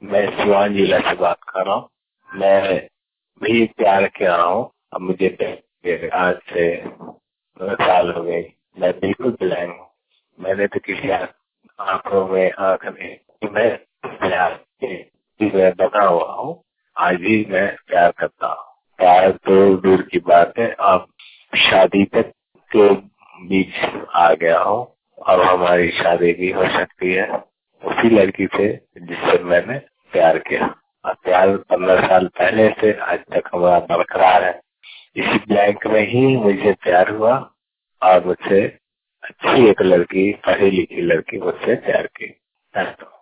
मैं सिवान जिला से बात कर रहा हूँ। मैं भी प्यार किया हूँ। अब मुझे आज से 9 साल हो गए। मैं बिल्कुल ब्लैंक हूँ। मैंने तो किसी आंखों में आंख नहीं। मैं प्यार मैं बना हुआ हूँ। आज भी मैं प्यार करता हूँ। प्यार तो दूर की बात है, अब शादी तक के बीच आ गया हूँ। अब हमारी शादी भी हो सकती है उसी लड़की से जिससे मैंने प्यार किया। और प्यार 15 साल पहले से आज तक हमारा बरकरार है। इसी ब्लैंक में ही मुझे प्यार हुआ और मुझसे अच्छी एक लड़की, पढ़ी लिखी लड़की मुझसे प्यार की।